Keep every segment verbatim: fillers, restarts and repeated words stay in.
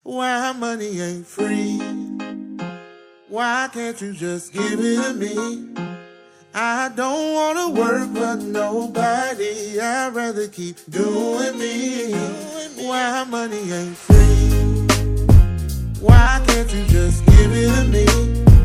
Why money ain't free? Why can't you just give it to me? I don't wanna work for nobody, I'd rather keep doing me. Why money ain't free? Why can't you just give it to me?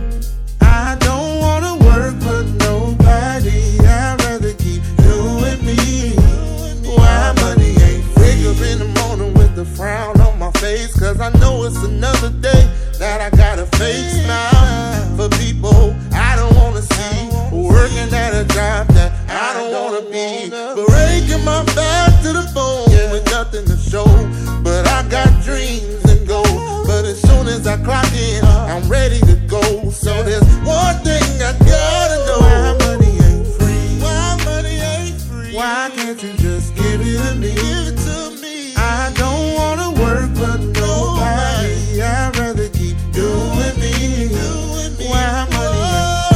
I don't wanna work for nobody, I'd rather keep doing me. Why money ain't free? Wake up in the morning with a frown on my face, cause I know it's another day that I gotta fake smile for people I don't wanna see, working at a job that I don't wanna be, breaking my back to the bone with nothing to show. But I got dreams and goals, but as soon as I clock in, I'm ready to go. So there's one thing I gotta know: why money ain't free? Why money ain't free? Why can't you just give it to me? Give it to me. I don't wanna work for nobody, I'd rather keep doing me. Why money ain't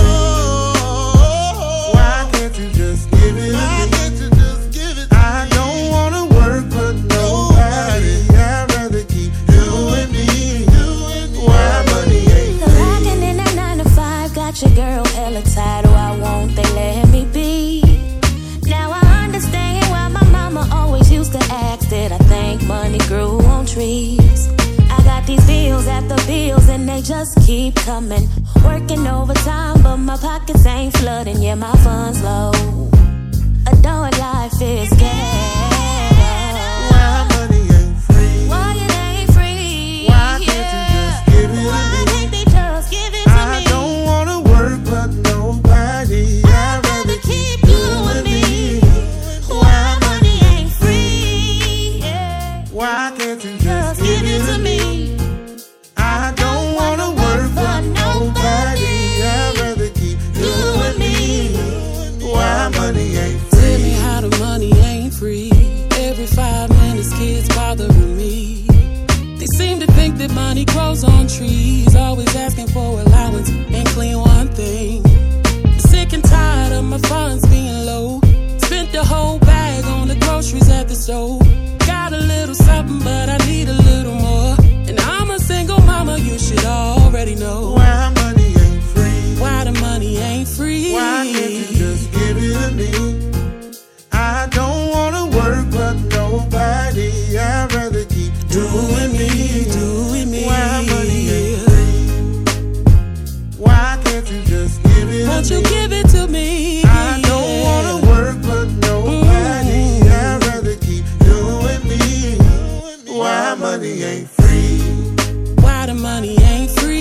free? Why can't you just give it to me? I don't wanna work for nobody, I'd rather keep doing me. Why money ain't free? Rockin' in that nine to five, got your girl hella tired. Why won't they let me be? Now I understand why my mama always used to ask, did I think money grew on trees? I got these bills after bills and they just keep coming. Working overtime but my pockets ain't flooding, yeah my funds low. Adult life is ghetto. Why money ain't free? Why it ain't free? Why can't you just give it to Why me? can't they just give it to I me? don't wanna work for nobody, I'd rather keep doing me. Why money ain't free? Yeah. Why can't you Just just give it to me? I don't wanna work for nobody, I'd rather keep doing me. Why money ain't Tell free? me how the money ain't free. Every five minutes kids bothering me. They seem to think that money grows on trees, always asking for allowance, ain't clean one thing. I'm sick and tired of my funds being low. Spent the whole bag on the groceries at the store. Got a little something but I need a little more. And I'm a single mama, you should already know. Why money ain't free? Why the money ain't free? Why can't you just give it to me? I don't wanna work for nobody, I'd rather keep doing me. doing me. Why money ain't free? Why can't you just give it Won't to you me? give it to me? I don't wanna work for nobody, I'd rather keep doing me. Why money ain't free? Why the money ain't free?